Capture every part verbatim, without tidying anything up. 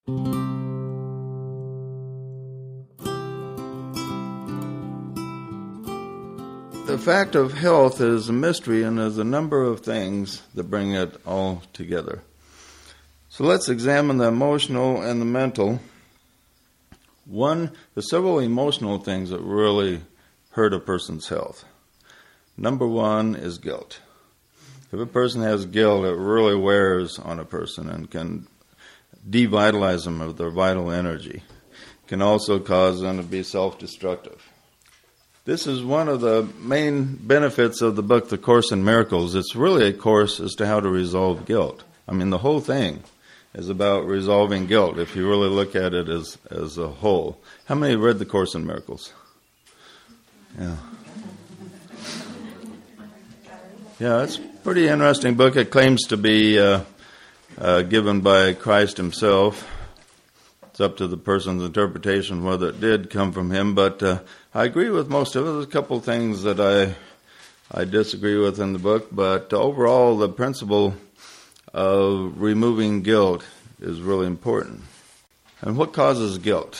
The fact of health is a mystery, and there's a number of things that bring it all together. So let's examine the emotional and the mental. One, there's several emotional things that really hurt a person's health. Number one is guilt. If a person has guilt, it really wears on a person and can devitalize them of their vital energy. It can also cause them to be self-destructive. This is one of the main benefits of the book, The Course in Miracles. It's really a course as to how to resolve guilt. I mean, the whole thing is about resolving guilt, if you really look at it as, as a whole. How many have read The Course in Miracles? Yeah. Yeah, it's a pretty interesting book. It claims to be uh, uh, given by Christ himself. It's up to the person's interpretation whether it did come from him, but uh, I agree with most of it. There's a couple of things that I I disagree with in the book, but overall the principle of removing guilt is really important. And what causes guilt?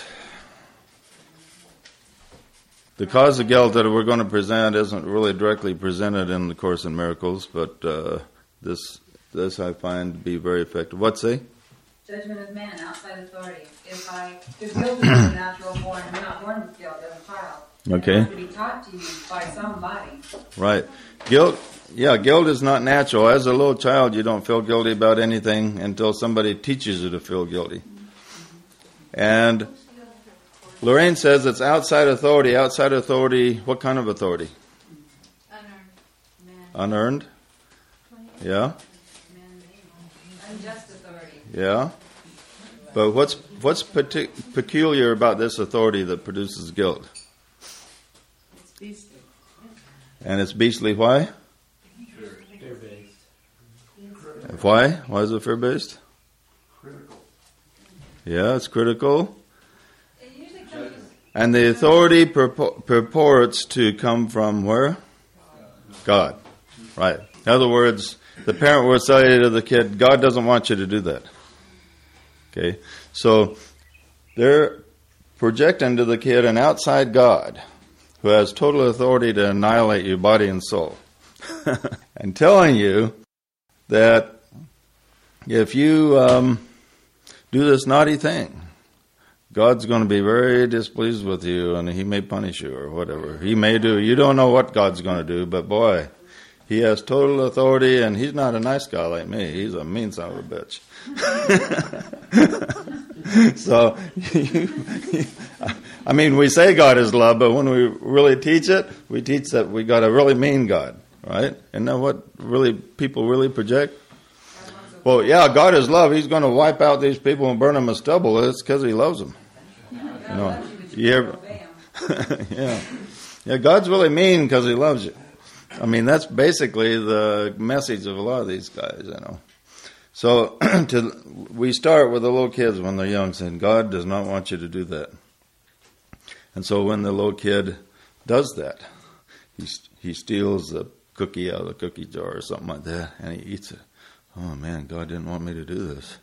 The cause of guilt that we're going to present isn't really directly presented in the Course in Miracles, but uh, this this I find to be very effective. What's it? Judgment of man, outside authority. If I, if guilt is a natural born, you're not born with guilt as a child. Okay. It has to be taught to you by somebody. Right. Guilt, yeah, guilt is not natural. As a little child, you don't feel guilty about anything until somebody teaches you to feel guilty. And Lorraine says it's outside authority. Outside authority, what kind of authority? Unearned. Unearned? Yeah. Unjust authority. Yeah. But what's what's partic- peculiar about this authority that produces guilt? It's beastly. And it's beastly why? Fear-based. Why? Why is it fear-based? Critical. Yeah, it's critical. It usually comes. And the authority purpo- purports to come from where? God. Right. In other words, the parent will say to the kid, God doesn't want you to do that. Okay? So they're projecting to the kid an outside God who has total authority to annihilate you, body and soul. And telling you that if you um, do this naughty thing, God's going to be very displeased with you and he may punish you or whatever. He may do. You don't know what God's going to do, but boy, he has total authority and he's not a nice guy like me. He's a mean son of a bitch. So, you, I mean, we say God is love, but when we really teach it, we teach that we got a really mean God, right? Isn't that what really people really project? Well, yeah, God is love. He's going to wipe out these people and burn them as stubble. It's because he loves them. You know, you ever, yeah, yeah. God's really mean because he loves you. I mean, that's basically the message of a lot of these guys, you know. So to, we start with the little kids when they're young, saying God does not want you to do that. And so when the little kid does that, he he steals the cookie out of the cookie jar or something like that, and he eats it. Oh man, God didn't want me to do this.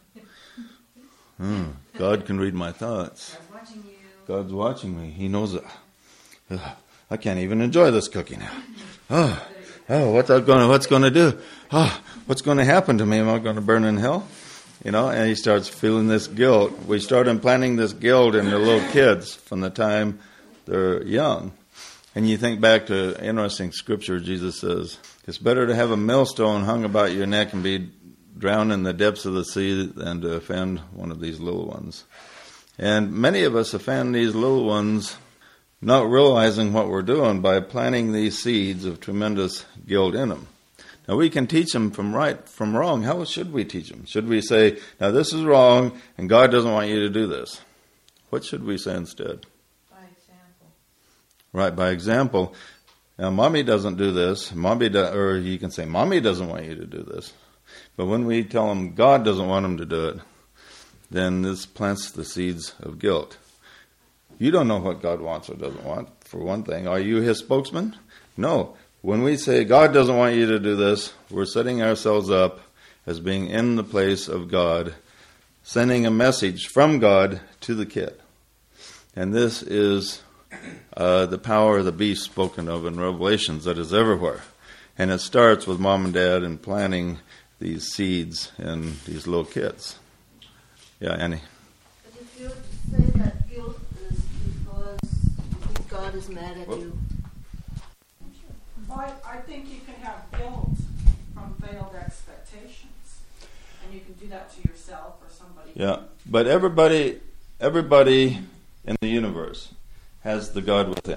Oh, God can read my thoughts. God's watching you. God's watching me. He knows it. Ugh, I can't even enjoy this cookie now. Oh, oh, what's that going? What's going to do? Oh, what's going to happen to me? Am I going to burn in hell? You know, and he starts feeling this guilt. We start implanting this guilt in the little kids from the time they're young. And you think back to interesting scripture. Jesus says, it's better to have a millstone hung about your neck and be drowned in the depths of the sea than to offend one of these little ones. And many of us offend these little ones not realizing what we're doing by planting these seeds of tremendous guilt in them. Now, we can teach them from right from wrong. How should we teach them? Should we say, now this is wrong and God doesn't want you to do this? What should we say instead? By example. Right, by example. Now, mommy doesn't do this. Mommy do, or you can say, mommy doesn't want you to do this. But when we tell them God doesn't want them to do it, then this plants the seeds of guilt. You don't know what God wants or doesn't want, for one thing. Are you his spokesman? No. When we say God doesn't want you to do this, we're setting ourselves up as being in the place of God sending a message from God to the kid. And this is uh, the power of the beast spoken of in Revelations that is everywhere. And it starts with mom and dad and planting these seeds in these little kids. Yeah, Annie. But if you say that guilt is because you think God is mad at you. Well, I, I think you can have guilt from failed expectations. And you can do that to yourself or somebody. Yeah, but everybody, everybody in the universe has the God within.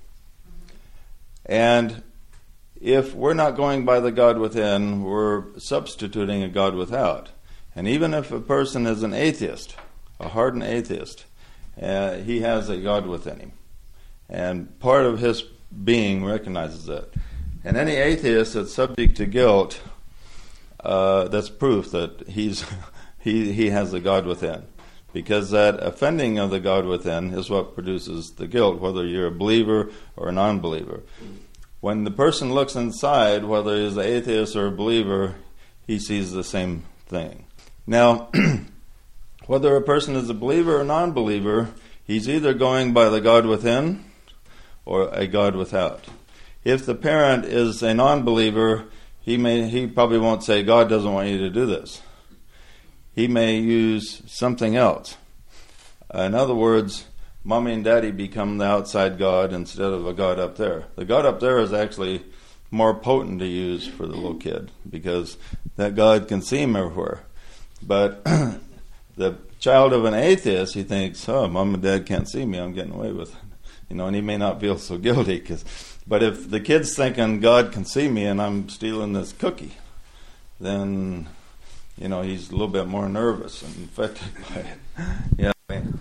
And if we're not going by the God within, we're substituting a God without. And even if a person is an atheist, a hardened atheist, uh, he has a God within him. And part of his being recognizes that. And any atheist that's subject to guilt, uh, that's proof that he's he he has a God within. Because that offending of the God within is what produces the guilt, whether you're a believer or a non-believer. When the person looks inside, whether he's an atheist or a believer, he sees the same thing. Now, whether a person is a believer or non-believer, he's either going by the God within or a God without. If the parent is a non-believer, he may he probably won't say, God doesn't want you to do this. He may use something else. In other words, mommy and daddy become the outside God instead of a God up there. The God up there is actually more potent to use for the little kid because that God can see him everywhere. But the child of an atheist, he thinks, oh, mom and dad can't see me, I'm getting away with it. You know, and he may not feel so guilty. Cause, but if the kid's thinking God can see me and I'm stealing this cookie, then, you know, he's a little bit more nervous and affected by it. Yeah.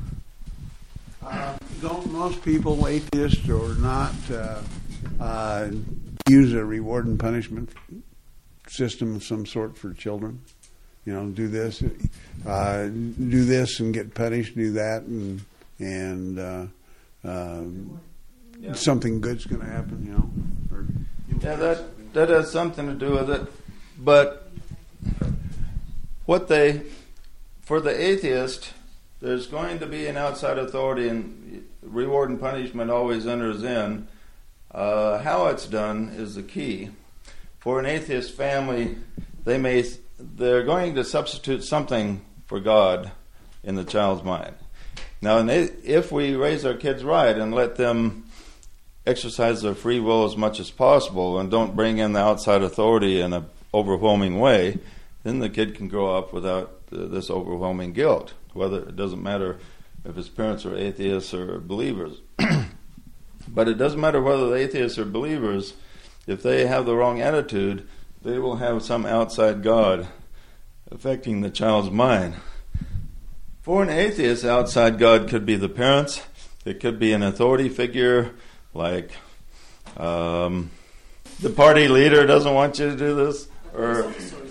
Uh, don't most people, atheists or not, uh, uh, use a reward and punishment system of some sort for children? You know, do this, uh, do this and get punished. Do that, and and uh, uh, yeah. something good's going to happen. You know. Or, yeah, that that has something to do with it. But what they, for the atheist, there's going to be an outside authority, and reward and punishment always enters in. Uh, how it's done is the key. For an atheist family, they may they're going to substitute something for God in the child's mind. Now, if we raise our kids right and let them exercise their free will as much as possible and don't bring in the outside authority in an overwhelming way, then the kid can grow up without this overwhelming guilt. Whether it doesn't matter if his parents are atheists or believers. But it doesn't matter whether they're atheists or believers. If they have the wrong attitude, they will have some outside God affecting the child's mind. For an atheist, outside God could be the parents. It could be an authority figure like um, the party leader doesn't want you to do this, or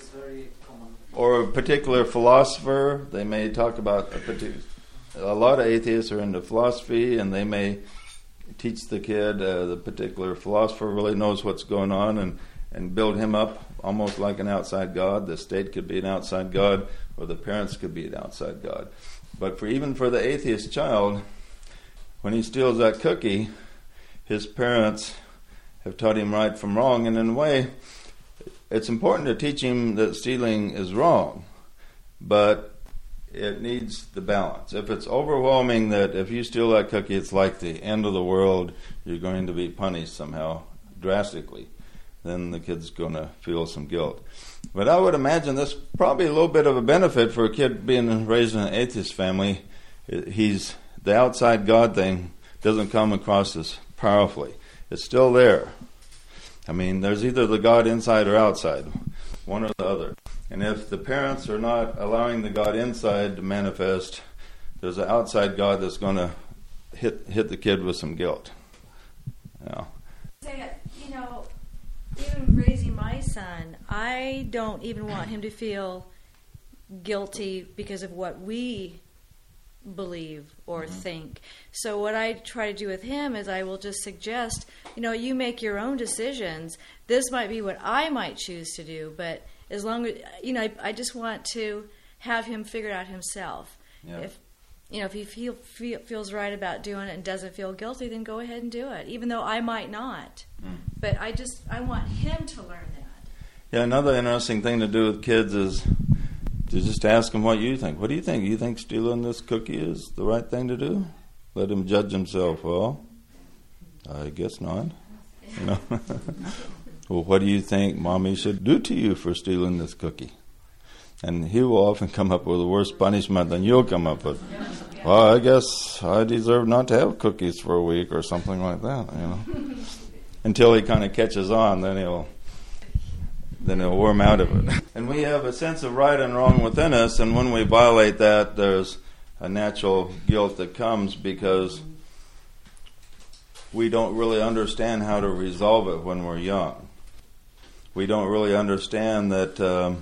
or a particular philosopher. They may talk about a particular. A lot of atheists are into philosophy, and they may teach the kid uh, the particular philosopher really knows what's going on, and, and build him up almost like an outside God. The state could be an outside God, or the parents could be an outside God. But for even for the atheist child, when he steals that cookie, his parents have taught him right from wrong, and in a way, it's important to teach him that stealing is wrong, but it needs the balance. If it's overwhelming that if you steal that cookie, it's like the end of the world, you're going to be punished somehow drastically, then the kid's going to feel some guilt. But I would imagine this probably a little bit of a benefit for a kid being raised in an atheist family. He's the outside God thing doesn't come across as powerfully. It's still there. I mean, there's either the God inside or outside, one or the other. And if the parents are not allowing the God inside to manifest, there's an outside God that's going to hit hit the kid with some guilt. Yeah. You know, even raising my son, I don't even want him to feel guilty because of what we believe or mm-hmm. think. So what I try to do with him is I will just suggest, you know, you make your own decisions. This might be what I might choose to do, but as long as, you know, I, I just want to have him figure it out himself. Yeah. If you know, if he feel, feel, feels right about doing it and doesn't feel guilty, then go ahead and do it, even though I might not. Mm. But I just, I want him to learn that. Yeah, another interesting thing to do with kids is to just ask them what you think. What do you think? You think stealing this cookie is the right thing to do? Let him judge himself. Well, I guess not. You know. Well, what do you think Mommy should do to you for stealing this cookie? And he will often come up with a worse punishment than you'll come up with. Well, I guess I deserve not to have cookies for a week or something like that, you know. Until he kind of catches on, then he'll then he'll worm out of it. And we have a sense of right and wrong within us, and when we violate that, there's a natural guilt that comes because we don't really understand how to resolve it when we're young. We don't really understand that um,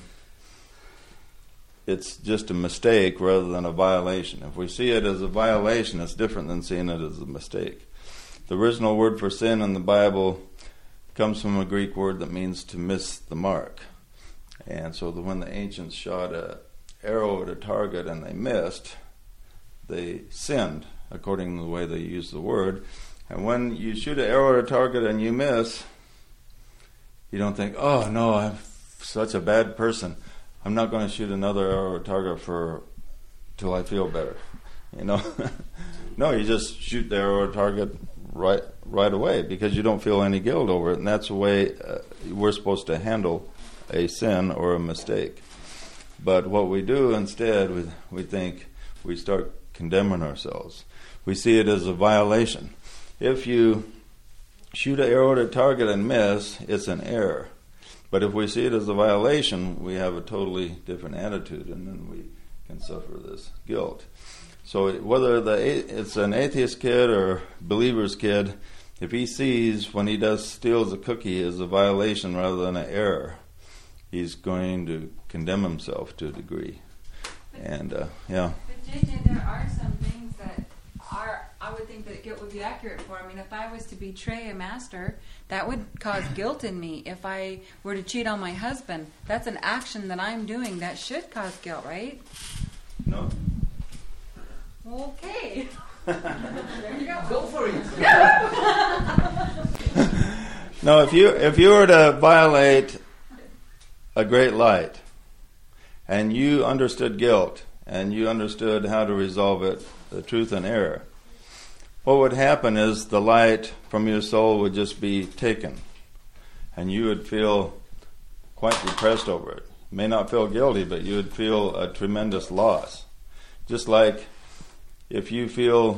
it's just a mistake rather than a violation. If we see it as a violation, it's different than seeing it as a mistake. The original word for sin in the Bible comes from a Greek word that means to miss the mark. And so the, when the ancients shot an arrow at a target and they missed, they sinned, according to the way they use the word. And when you shoot an arrow at a target and you miss, you don't think, oh no, I'm such a bad person. I'm not going to shoot another arrow at a target for till I feel better. You know? No, you just shoot the arrow at a target right right away because you don't feel any guilt over it. And that's the way uh, we're supposed to handle a sin or a mistake. But what we do instead, we, we think we start condemning ourselves. We see it as a violation. If you shoot an arrow at a target and miss, it's an error. But if we see it as a violation, we have a totally different attitude, and then we can suffer this guilt. So whether the it's an atheist kid or believer's kid, if he sees when he does steals a cookie as a violation rather than an error, he's going to condemn himself to a degree. And uh, yeah. But J J, there are some things that are, I would think that guilt would be accurate for. I mean, if I was to betray a master, that would cause guilt in me. If I were to cheat on my husband, that's an action that I'm doing that should cause guilt, right? No. Okay. There you go. Go for it. No, if you if you were to violate a great light, and you understood guilt, and you understood how to resolve it, the truth and error, what would happen is the light from your soul would just be taken, and you would feel quite depressed over it. You may not feel guilty, but you would feel a tremendous loss. Just like if you feel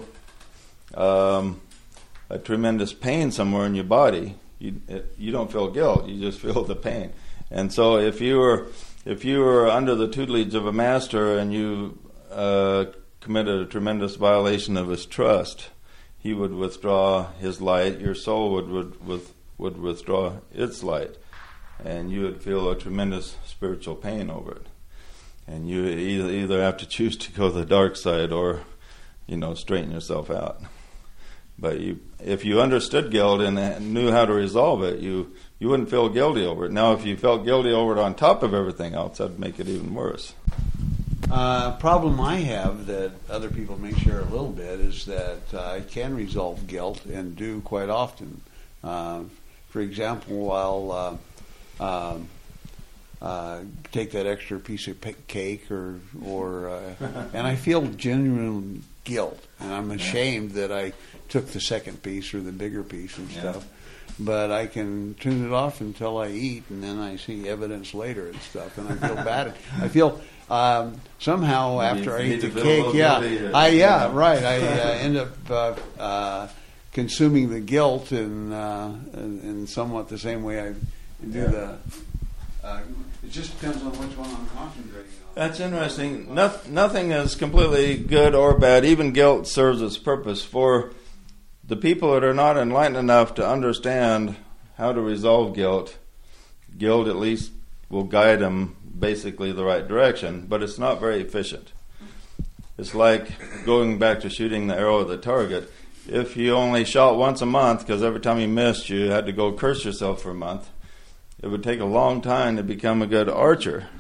um, a tremendous pain somewhere in your body, you it, you don't feel guilt, you just feel the pain. And so if you were if you were under the tutelage of a master and you uh, committed a tremendous violation of his trust, he would withdraw his light, your soul would would would, would withdraw its light, and you would feel a tremendous spiritual pain over it. And you either either have to choose to go the dark side or, you know, straighten yourself out. But you, if you understood guilt and knew how to resolve it, you, you wouldn't feel guilty over it. Now, if you felt guilty over it on top of everything else, that'd make it even worse. Uh, problem I have that other people may share a little bit is that uh, I can resolve guilt and do quite often. Uh, for example, I'll uh, um, uh, take that extra piece of cake or, or uh, and I feel genuine guilt, and I'm ashamed that I took the second piece or the bigger piece and stuff. Yeah. But I can tune it off until I eat, and then I see evidence later and stuff, and I feel bad. I feel um, somehow after I eat the cake, yeah, I yeah, right. I uh, end up uh, uh, consuming the guilt in, uh, in in somewhat the same way I do yeah. the. Uh, it just depends on which one I'm concentrating on. That's interesting. No, nothing is completely good or bad. Even guilt serves its purpose. For the people that are not enlightened enough to understand how to resolve guilt, guilt at least will guide them basically the right direction, but it's not very efficient. It's like going back to shooting the arrow at the target. If you only shot once a month, because every time you missed you had to go curse yourself for a month, it would take a long time to become a good archer.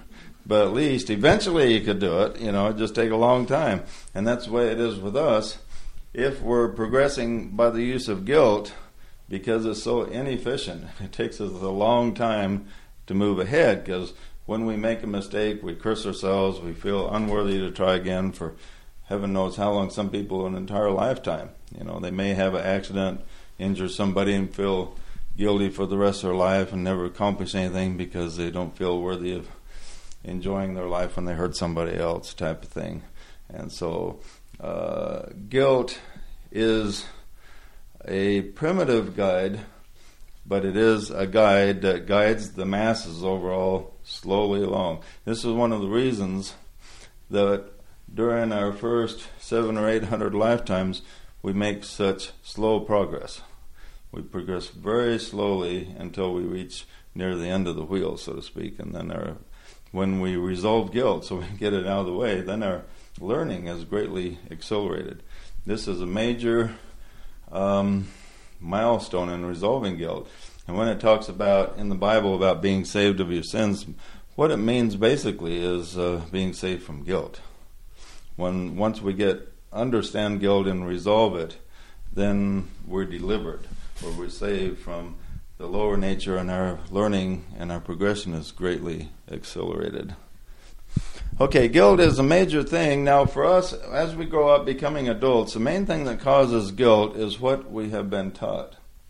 but at least eventually you could do it. You know, it just take a long time. And that's the way it is with us. If we're progressing by the use of guilt, because it's so inefficient, it takes us a long time to move ahead, because when we make a mistake, we curse ourselves, we feel unworthy to try again for heaven knows how long. Some people, an entire lifetime. You know, they may have an accident, injure somebody, and feel guilty for the rest of their life and never accomplish anything because they don't feel worthy of enjoying their life when they hurt somebody else, type of thing. And so uh, guilt is a primitive guide, but it is a guide that guides the masses overall slowly along. This is one of the reasons that during our first seven or eight hundred lifetimes we make such slow progress. We progress very slowly until we reach near the end of the wheel, so to speak, and then our, when we resolve guilt, so we get it out of the way, then our learning is greatly accelerated. This is a major um, milestone in resolving guilt. And when it talks about in the Bible about being saved of your sins, what it means basically is uh, being saved from guilt. When once we get understand guilt and resolve it, then we're delivered, or we're saved from the lower nature, and our learning and our progression is greatly accelerated. Okay, guilt is a major thing. Now for us, as we grow up becoming adults, the main thing that causes guilt is what we have been taught.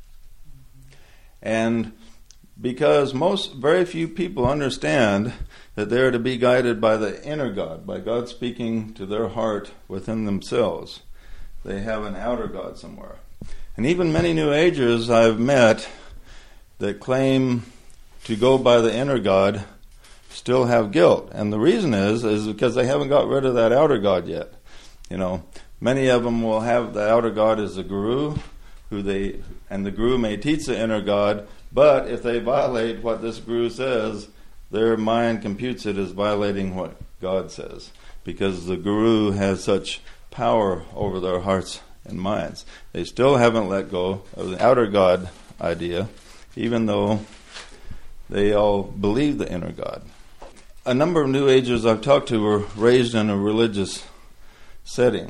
And because most, very few people understand that they are to be guided by the inner God, by God speaking to their heart within themselves. They have an outer God somewhere. And even many New Agers I've met that claim to go by the inner God still have guilt. And the reason is, is because they haven't got rid of that outer God yet. You know, many of them will have the outer God as a guru, who they, and the guru may teach the inner God, but if they violate what this guru says, their mind computes it as violating what God says, because the guru has such power over their hearts and minds. They still haven't let go of the outer God idea, even though they all believe the inner God. A number of New Agers I've talked to were raised in a religious setting.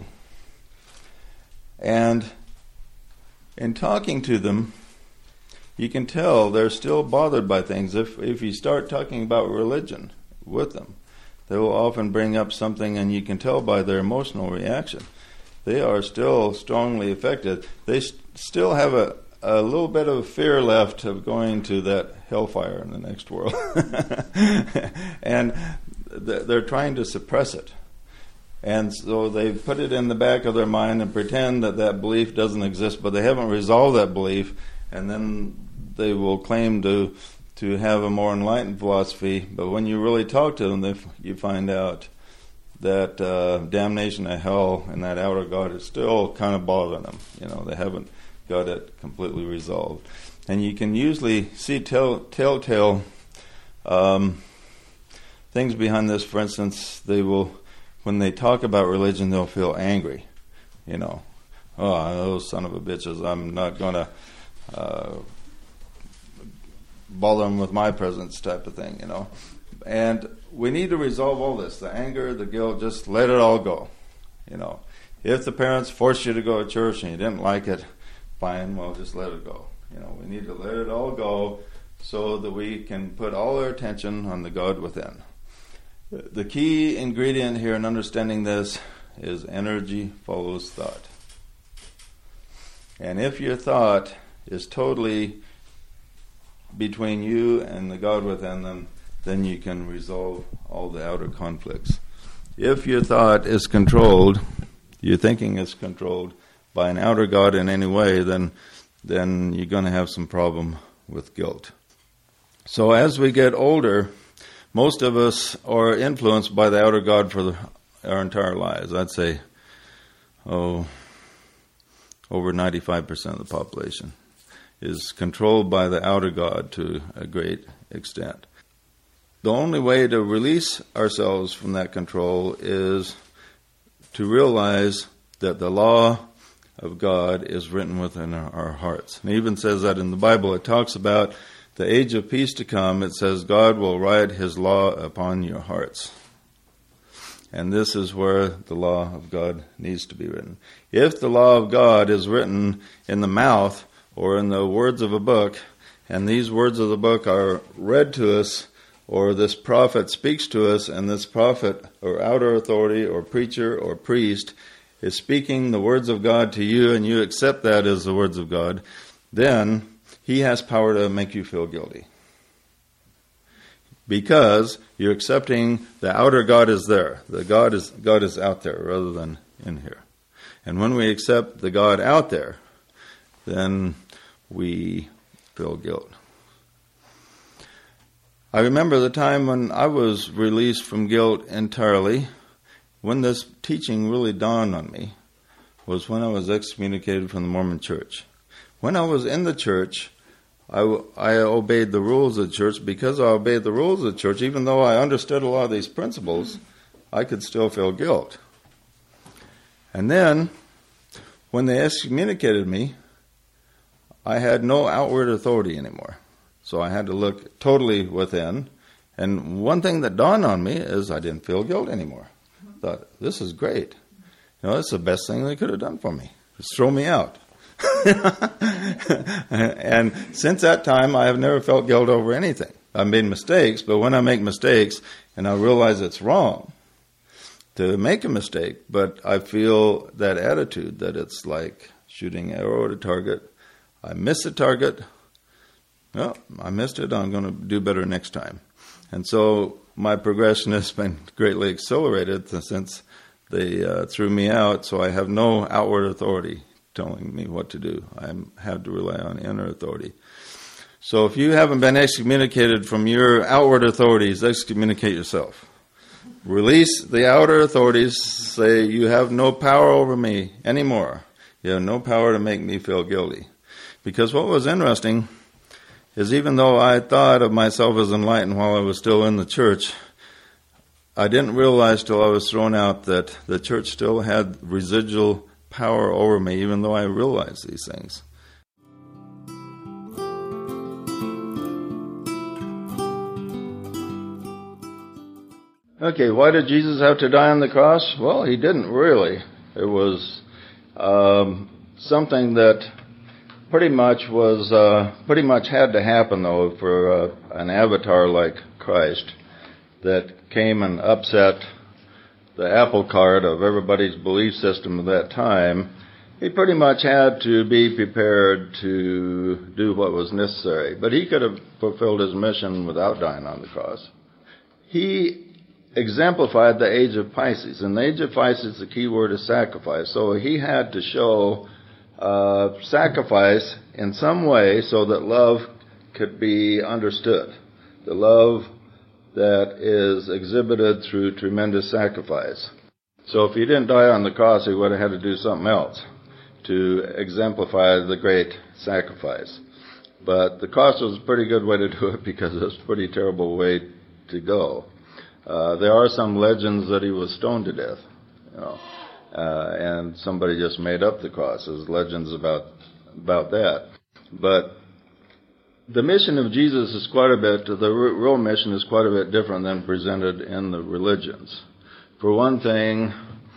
And in talking to them, you can tell they're still bothered by things. If if you start talking about religion with them, they will often bring up something, and you can tell by their emotional reaction. They are still strongly affected. They st- still have a, a little bit of fear left of going to that hellfire in the next world. And th- they're trying to suppress it. And so they put it in the back of their mind and pretend that that belief doesn't exist, but they haven't resolved that belief, and then they will claim to to have a more enlightened philosophy. But when you really talk to them, they, you find out that uh, damnation to hell and that outer God is still kind of bothering them. You know, they haven't got it completely resolved. And you can usually see tell, telltale um, things behind this. For instance, they will, when they talk about religion, they'll feel angry. You know, oh, those son of a bitches, I'm not going to uh, bother them with my presence, type of thing, you know. And we need to resolve all this, the anger, the guilt, just let it all go, you know. If the parents forced you to go to church and you didn't like it, fine, well, just let it go. You know, we need to let it all go so that we can put all our attention on the God within. The key ingredient here in understanding this is energy follows thought. And if your thought is totally between you and the God within them, then you can resolve all the outer conflicts. If your thought is controlled, your thinking is controlled by an outer God in any way, then then you're going to have some problem with guilt. So as we get older, most of us are influenced by the outer God for the, our entire lives. I'd say, oh, over ninety-five percent of the population is controlled by the outer God to a great extent. The only way to release ourselves from that control is to realize that the law of God is written within our, our hearts. And it even says that in the Bible. It talks about the age of peace to come, it says God will write his law upon your hearts. And this is where the law of God needs to be written. If the law of God is written in the mouth or in the words of a book, and these words of the book are read to us, or this prophet speaks to us, and this prophet or outer authority or preacher or priest is speaking the words of God to you, and you accept that as the words of God, then he has power to make you feel guilty. Because you're accepting the outer God is there. The God is God is out there rather than in here. And when we accept the God out there, then we feel guilt. I remember the time when I was released from guilt entirely, when this teaching really dawned on me, was when I was excommunicated from the Mormon Church. When I was in the church, I, I obeyed the rules of the church. Because I obeyed the rules of the church, even though I understood a lot of these principles, I could still feel guilt. And then, when they excommunicated me, I had no outward authority anymore. So I had to look totally within. And one thing that dawned on me is I didn't feel guilt anymore. I thought, this is great. You know, it's the best thing they could have done for me. Just throw me out. And since that time, I have never felt guilt over anything. I've made mistakes, but when I make mistakes and I realize it's wrong to make a mistake, but I feel that attitude that it's like shooting an arrow at a target. I miss the target. Well, I missed it. I'm going to do better next time. And so my progression has been greatly accelerated since they uh, threw me out, so I have no outward authority telling me what to do. I have to rely on inner authority. So if you haven't been excommunicated from your outward authorities, excommunicate yourself. Release the outer authorities. Say, you have no power over me anymore. You have no power to make me feel guilty. Because what was interesting is even though I thought of myself as enlightened while I was still in the church, I didn't realize till I was thrown out that the church still had residual power over me, even though I realized these things. Okay, why did Jesus have to die on the cross? Well, he didn't really. It was um, something that pretty much was uh, pretty much had to happen, though, for uh, an avatar like Christ that came and upset the apple cart of everybody's belief system of that time. He pretty much had to be prepared to do what was necessary. But he could have fulfilled his mission without dying on the cross. He exemplified the age of Pisces. In the age of Pisces, the key word is sacrifice. So he had to show uh, sacrifice in some way so that love could be understood. The love that is exhibited through tremendous sacrifice. So if he didn't die on the cross, he would have had to do something else to exemplify the great sacrifice. But the cross was a pretty good way to do it because it was a pretty terrible way to go. Uh, there are some legends that he was stoned to death, you know, uh, and somebody just made up the cross. There's legends about about that. But the mission of Jesus is quite a bit, the real mission is quite a bit different than presented in the religions. For one thing,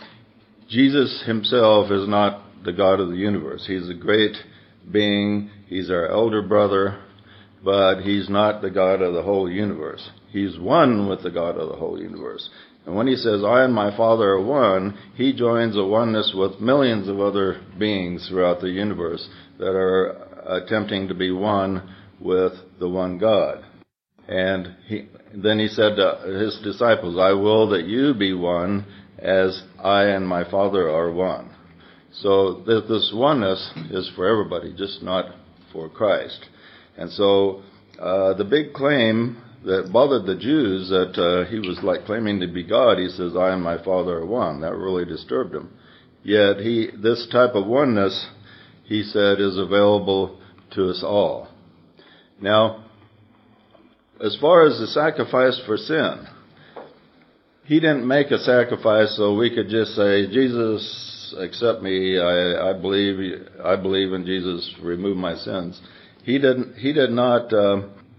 Jesus himself is not the God of the universe. He's a great being. He's our elder brother, but he's not the God of the whole universe. He's one with the God of the whole universe. And when he says, I and my Father are one, he joins a oneness with millions of other beings throughout the universe that are attempting to be one with the one God. And he, then he said to his disciples, I will that you be one as I and my Father are one. So th- this oneness is for everybody, just not for Christ. And so uh, the big claim that bothered the Jews, that uh, he was like claiming to be God, he says, I and my Father are one. That really disturbed him. Yet he, this type of oneness, he said, is available to us all. Now, as far as the sacrifice for sin, he didn't make a sacrifice so we could just say, Jesus, accept me, I, I believe I believe in Jesus, remove my sins. He didn't. He did not uh,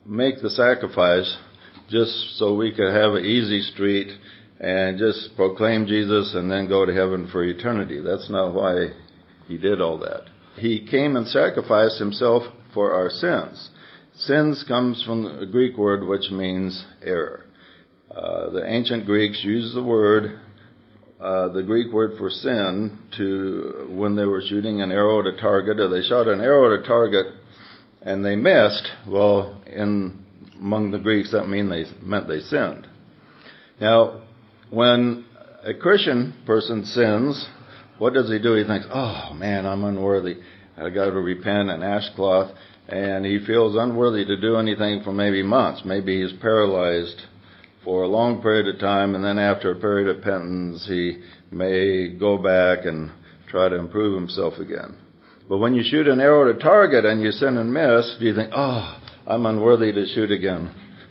make the sacrifice just so we could have an easy street and just proclaim Jesus and then go to heaven for eternity. That's not why he did all that. He came and sacrificed himself for our sins. Sins comes from the Greek word which means error. Uh, the ancient Greeks used the word, uh, the Greek word for sin, to when they were shooting an arrow at a target, or they shot an arrow at a target and they missed. Well, in among the Greeks, that mean they meant they sinned. Now, when a Christian person sins, what does he do? He thinks, oh man, I'm unworthy. I got to repent and ash cloth. And he feels unworthy to do anything for maybe months. Maybe he's paralyzed for a long period of time, and then after a period of penance, he may go back and try to improve himself again. But when you shoot an arrow at a target and you sin and miss, do you think, oh, I'm unworthy to shoot again?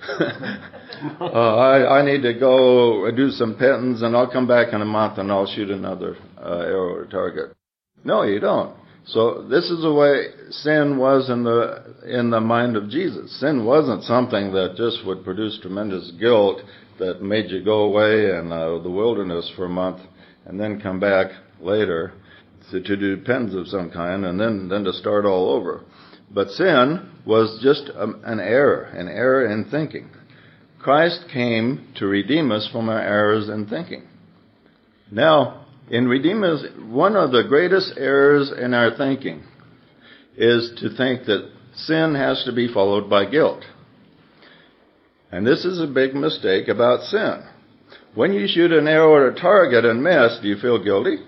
uh, I, I need to go do some penance, and I'll come back in a month and I'll shoot another uh, arrow at a target. No, you don't. So this is the way sin was in the in the mind of Jesus. Sin wasn't something that just would produce tremendous guilt that made you go away in uh, the wilderness for a month and then come back later to, to do penance of some kind and then, then to start all over. But sin was just um, an error, an error in thinking. Christ came to redeem us from our errors in thinking. Now, in redeeming us, one of the greatest errors in our thinking is to think that sin has to be followed by guilt. And this is a big mistake about sin. When you shoot an arrow at a target and miss, do you feel guilty?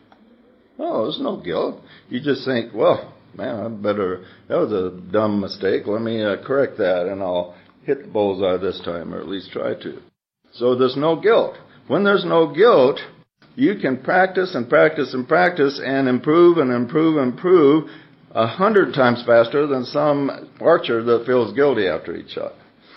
No, there's no guilt. You just think, well, man, I better, that was a dumb mistake. Let me uh, correct that and I'll hit the bullseye this time, or at least try to. So there's no guilt. When there's no guilt, you can practice and practice and practice and improve and improve and improve a hundred times faster than some archer that feels guilty after each shot.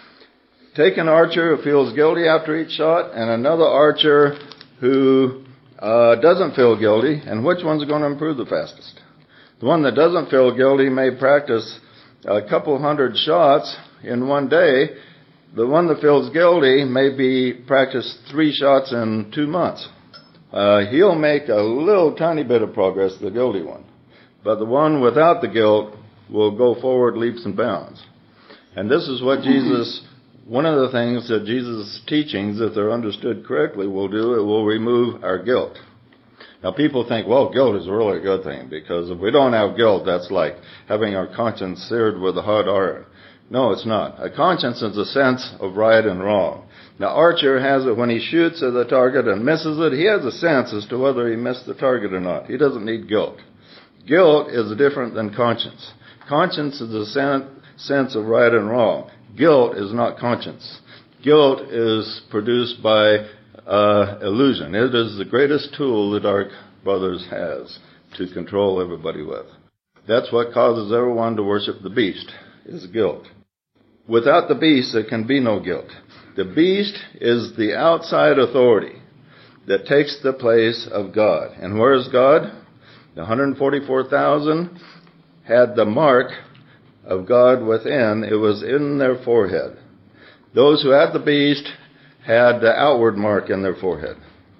Take an archer who feels guilty after each shot and another archer who uh, doesn't feel guilty, and which one's going to improve the fastest? The one that doesn't feel guilty may practice a couple hundred shots in one day. The one that feels guilty may be practice three shots in two months. Uh, he'll make a little tiny bit of progress, the guilty one. But the one without the guilt will go forward leaps and bounds. And this is what Jesus, one of the things that Jesus' teachings, if they're understood correctly, will do, it will remove our guilt. Now people think, well, guilt is really a good thing, because if we don't have guilt, that's like having our conscience seared with a hot iron. No, it's not. A conscience is a sense of right and wrong. Now, Archer has it when he shoots at the target and misses it. He has a sense as to whether he missed the target or not. He doesn't need guilt. Guilt is different than conscience. Conscience is a sen- sense of right and wrong. Guilt is not conscience. Guilt is produced by uh, illusion. It is the greatest tool that Dark Brothers has to control everybody with. That's what causes everyone to worship the beast, is guilt. Without the beast, there can be no guilt. The beast is the outside authority that takes the place of God. And where is God? The one hundred forty-four thousand had the mark of God within. It was in their forehead. Those who had the beast had the outward mark in their forehead.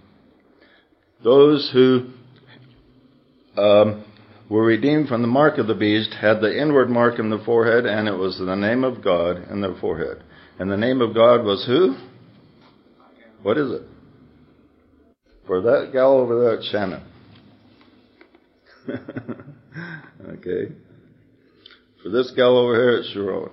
Those who um, were redeemed from the mark of the beast had the inward mark in the forehead, and it was the name of God in their forehead. And the name of God was who? What is it? For that gal over there, it's Shannon. Okay. For this gal over here, it's Sharon.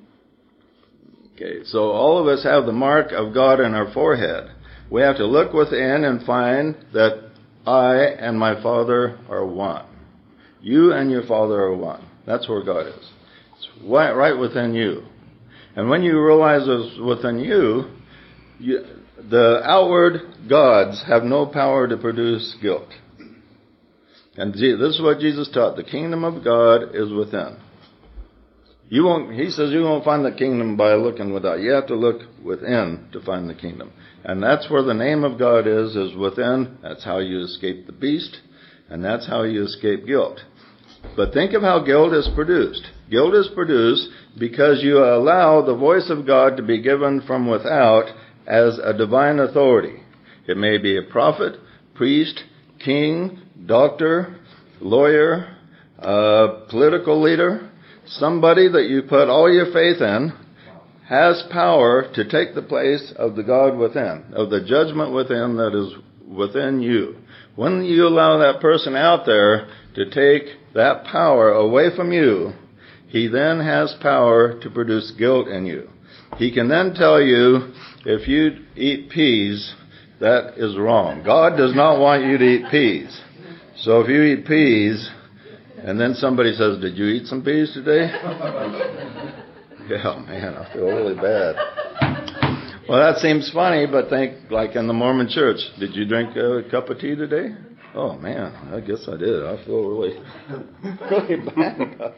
Okay, so all of us have the mark of God in our forehead. We have to look within and find that I and my Father are one. You and your Father are one. That's where God is. It's right, right within you. And when you realize it's within you, you, the outward gods have no power to produce guilt. And this is what Jesus taught. The kingdom of God is within. You won't, he says you won't find the kingdom by looking without. You have to look within to find the kingdom. And that's where the name of God is, is within. That's how you escape the beast. And that's how you escape guilt. But think of how guilt is produced. Guilt is produced because you allow the voice of God to be given from without as a divine authority. It may be a prophet, priest, king, doctor, lawyer, uh, political leader, somebody that you put all your faith in has power to take the place of the God within, of the judgment within that is within you. When you allow that person out there to take that power away from you, he then has power to produce guilt in you. He can then tell you, if you eat peas, that is wrong. God does not want you to eat peas. So if you eat peas, and then somebody says, did you eat some peas today? Yeah, man, I feel really bad. Well, that seems funny, but think like in the Mormon church. Did you drink a cup of tea today? Oh, man, I guess I did. I feel really, really bad about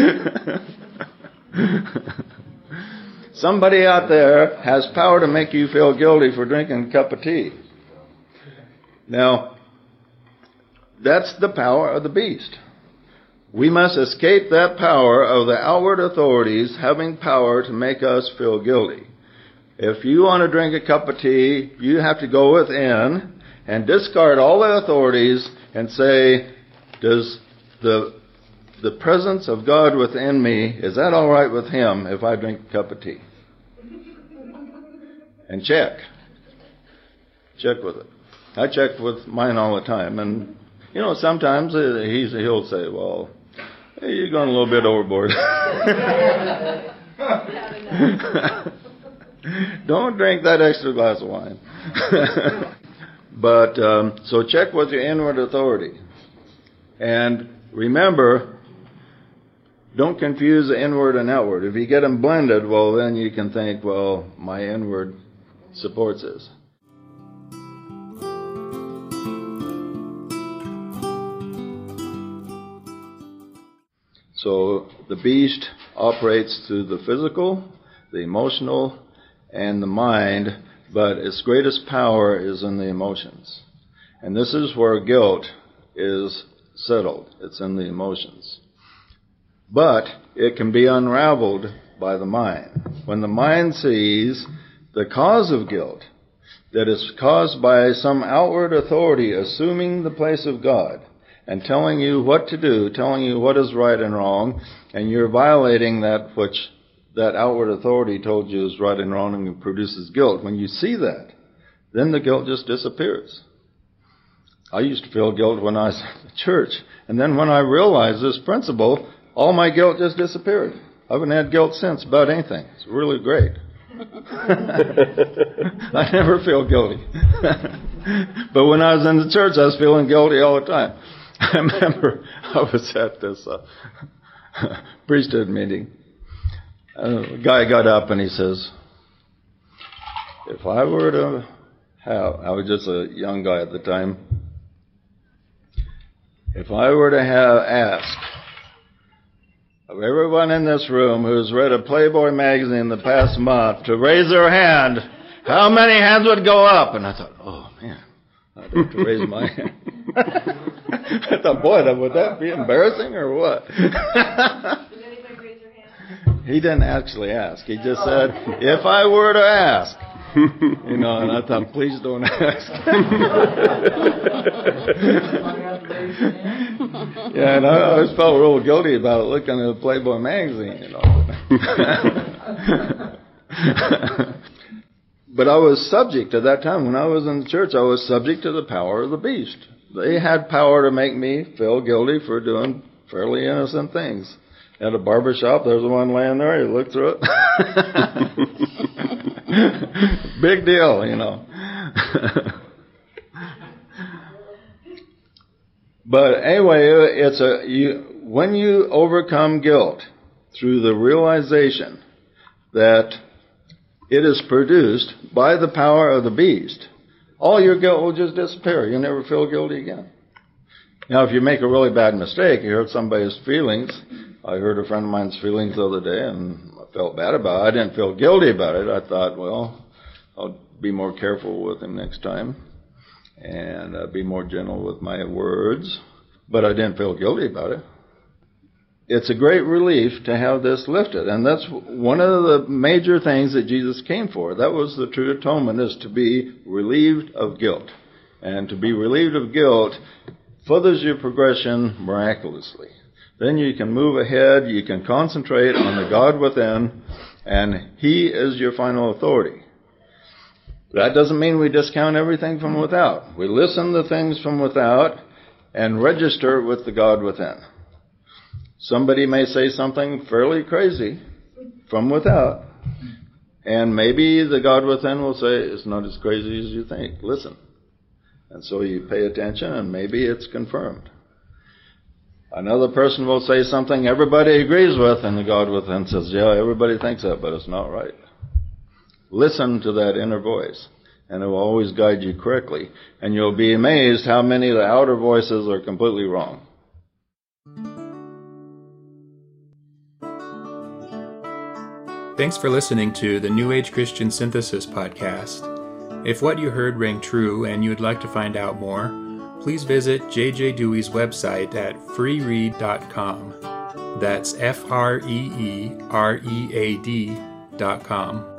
that. Somebody out there has power to make you feel guilty for drinking a cup of tea. Now, that's the power of the beast. We must escape that power of the outward authorities having power to make us feel guilty. If you want to drink a cup of tea, you have to go within and discard all the authorities and say, does the the presence of God within me, is that all right with him if I drink a cup of tea? And check. Check with it. I check with mine all the time. And, you know, sometimes he's, he'll say, well, hey, you're going a little bit overboard. Don't drink that extra glass of wine. But, um, so check with your inward authority. And remember, don't confuse the inward and outward. If you get them blended, well, then you can think, well, my inward supports this. So the beast operates through the physical, the emotional, and the mind, but its greatest power is in the emotions. And this is where guilt is settled. It's in the emotions. But it can be unraveled by the mind. When the mind sees the cause of guilt, that is caused by some outward authority assuming the place of God and telling you what to do, telling you what is right and wrong, and you're violating that which that outward authority told you is right and wrong and produces guilt. When you see that, then the guilt just disappears. I used to feel guilt when I was at church, and then when I realized this principle, all my guilt just disappeared. I haven't had guilt since about anything. It's really great. I never feel guilty. But when I was in the church, I was feeling guilty all the time. I remember I was at this uh, priesthood meeting. Uh, a guy got up and he says, if I were to have, I was just a young guy at the time, if I were to have asked of everyone in this room who's read a Playboy magazine the past month to raise their hand, how many hands would go up? And I thought, oh man, I'd have to raise my hand. I thought, boy, would that be embarrassing or what? Did anybody raise their hand? He didn't actually ask. He just said, if I were to ask. You know, and I thought, please don't ask. Yeah, and I always felt real guilty about looking at a Playboy magazine, you know. But I was subject at that time. When I was in the church, I was subject to the power of the beast. They had power to make me feel guilty for doing fairly innocent things. At a barber shop, there's one laying there. You look through it. Big deal, you know. But anyway, it's a you when you overcome guilt through the realization that it is produced by the power of the beast, all your guilt will just disappear. You'll never feel guilty again. Now, if you make a really bad mistake, you hurt somebody's feelings. I hurt a friend of mine's feelings the other day, and I felt bad about it. I didn't feel guilty about it. I thought, well, I'll be more careful with him next time and uh, be more gentle with my words. But I didn't feel guilty about it. it's a great relief to have this lifted. And that's one of the major things that Jesus came for. That was the true atonement, is to be relieved of guilt. And to be relieved of guilt furthers your progression miraculously. Then you can move ahead, you can concentrate on the God within, and He is your final authority. That doesn't mean we discount everything from without. We listen to things from without and register with the God within. Somebody may say something fairly crazy from without, and maybe the God within will say, it's not as crazy as you think. Listen. And so you pay attention, and maybe it's confirmed. Another person will say something everybody agrees with, and the God within says, yeah, everybody thinks that, but it's not right. Listen to that inner voice, and it will always guide you correctly. And you'll be amazed how many of the outer voices are completely wrong. Thanks for listening to the New Age Christian Synthesis podcast. If what you heard rang true and you'd like to find out more, please visit J J Dewey's website at free read dot com. That's F R E E R E A D dot com.